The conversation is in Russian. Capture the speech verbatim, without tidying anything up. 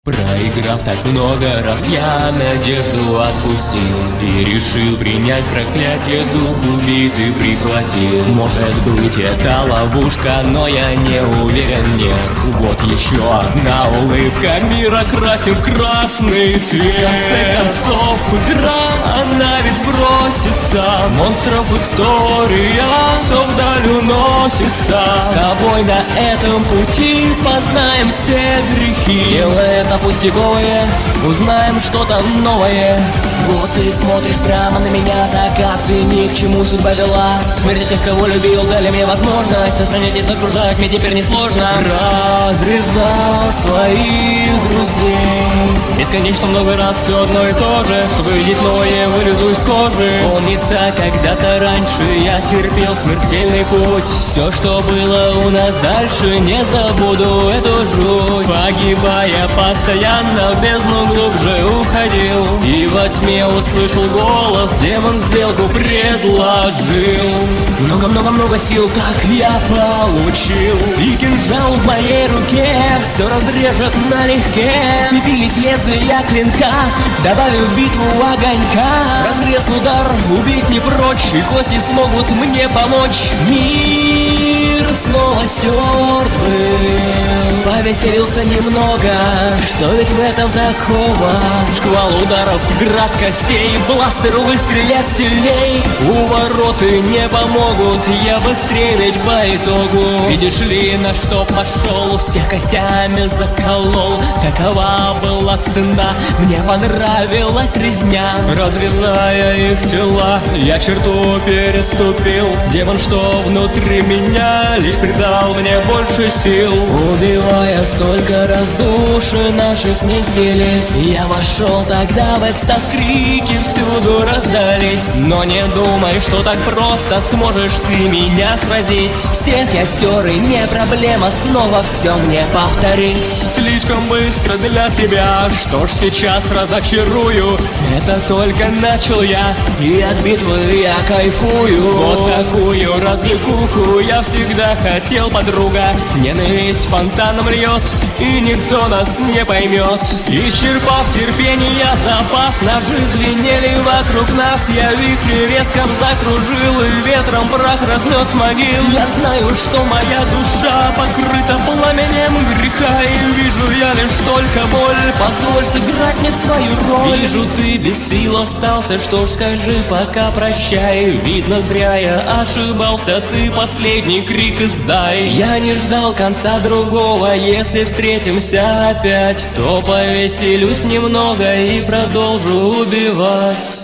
Проиграв так много раз, я надежду отпустил и решил принять проклятие, дух убийцы прихватил. Может быть, это ловушка, но я не уверен, нет. Вот еще одна улыбка, мир окрасим в красный цвет. В конце концов, игра, она ведь бросится. Монстров история все вдаль уносится. С тобой на этом пути познаем все грехи. Делай это пустяковое, узнаем что-то новое. Вот ты смотришь прямо на меня, так оцени, к чему судьба вела. Смерти тех, кого любил, дали мне возможность сохранять и окружать мне теперь несложно. Разрезал своих друзей бесконечно много раз, все одно и то же. Чтобы видеть новое, вылезу из кожи. Помнится, когда-то раньше я терпел смертельный путь. Все, что было у нас дальше, не забуду эту жуть. Погибая постоянно, в бездну глубже уходил, и во тьме услышал голос, демон сделку предложил. Много-много-много сил так я получил, и кинжал в моей руке все разрежет налегке. Цепились лезвия клинка, добавив в битву огонька. Разрез, удар, убить не прочь, и кости смогут мне помочь. Мир снова стерт был, повеселился немного. Что ведь в этом такого? Шквал ударов, град костей, бластеру выстрелять сильней. Увороты не помогут, я быстрее ведь по итогу. Видишь ли, на что пошел, всех костями заколол. Такова была цена, мне понравилась резня. Разрезая их тела, я черту переступил. Демон, что внутри меня, лишь придал мне больше сил. Убивая столько раз, души наши с ней слились. Я вошел тогда в экстаз, крики всюду раздались. Но не думай, что так просто сможешь ты меня свозить. Всех я стер, и не проблема снова все мне повторить. Слишком быстро для тебя, что ж сейчас разочарую. Это только начал я, и от битвы я кайфую. Вот такую развлекуху я всегда хотел, подруга. Ненависть фонтаном льет, и никто нас не поймет. Исчерпав терпение запас, ножи звенели вокруг нас. Я вихри резко закружил, и ветром прах разнес могил. Я знаю, что моя душа покрыта пламенем греха, и вижу я лишь только боль. Позволь сыграть мне свою роль. Вижу, ты без сил остался, что ж скажи пока прощай. Видно, зря я ошибался, ты последний крик издай. Я не ждал конца другого, если встретимся опять, то повеселюсь немного и продолжу убивать.